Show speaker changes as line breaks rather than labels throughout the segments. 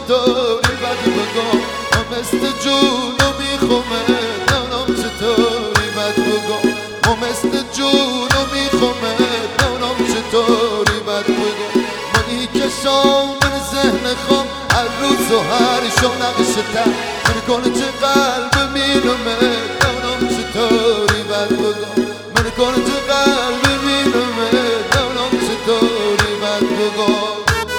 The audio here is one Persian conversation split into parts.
چطوری بد بگم ما مثل جونو میخومه نونم چطوری بد بگم ما مثل جونو میخومه نونم چطوری بد بگم منی کشام من ذهن خام هر روز و هر شب نقشتر من کنه چه قلب مینومه نونم چطوری بد بگم من کنه چه قلب مینومه نونم چطوری بد بگم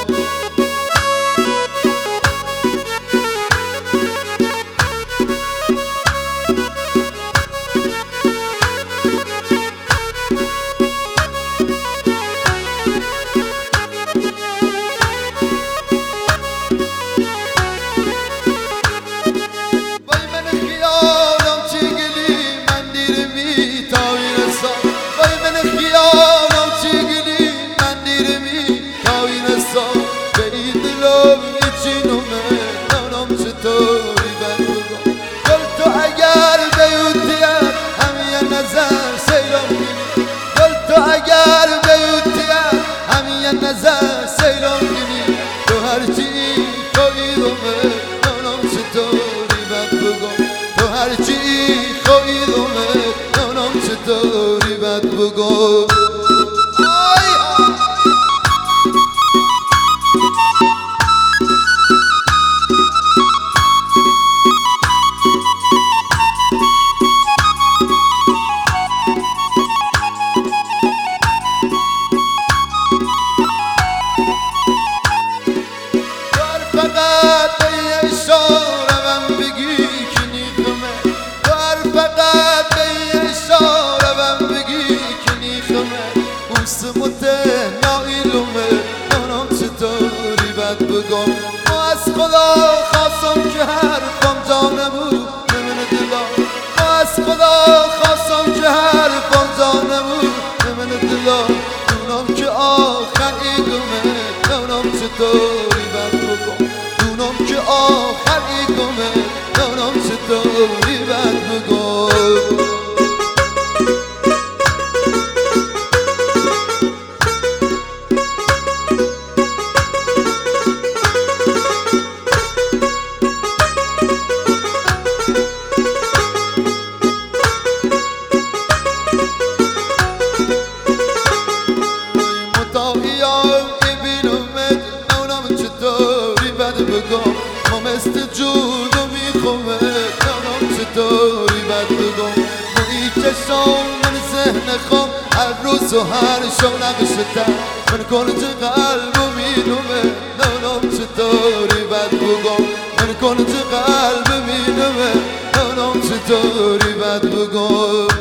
نظر سیلان بینی تو هرچی خواهی دومه نونم چطوری بد بگم تو هرچی خواهی دومه نونم چطوری بد بگم بگم ما از خدا خواستم که حرفم جا نبود نمونه دلا ما از خدا خواستم که حرفم جا نبود نمونه دلا دونم که آخری گمه دونم چطوری بد بگم دونم که آخری گمه دونم چطوری بد بگم ما مثل جونو میخومه نونم چطوری بد بگم منی کشام من ذهن خام هر روز و هر شب نقشتر من کنه چه قلبو مینومه نونم چطوری بد بگم من کنه چه قلب مینومه نونم چطوری بد بگم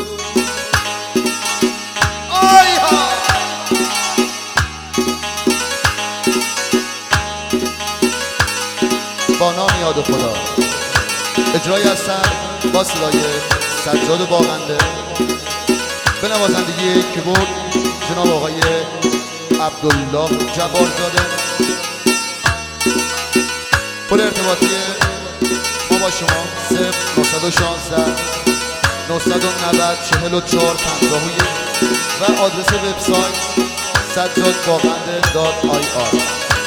با نام یاد خدا اجرایی هستن با صدای سجاد باغنده به نوازندگی کیبورد جناب آقای عبدالله جبارزاده. پل ارتباطی ما با شما 0916 990 44 51 و آدرس وبسایت sajadbagande.ir.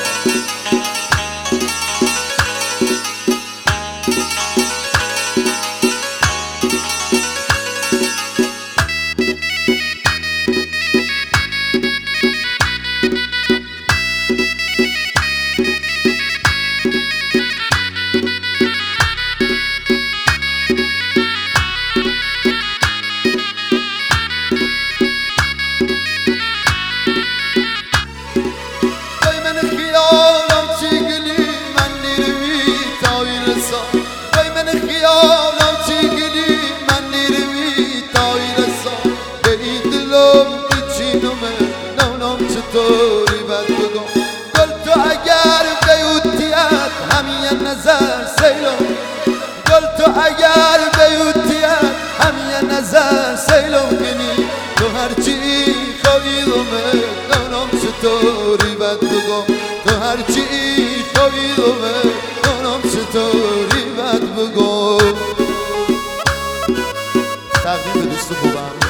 چطوری بد بگم گل تو اگر بیوتیت همین نظر سیلم گل تو اگر بیوتیت همین نظر سیلم کنی تو هرچی خواهی دومه نونم چطوری بد بگم تو هرچی خواهی دومه نونم چطوری بد بگم. تقدیم به دوست خوبم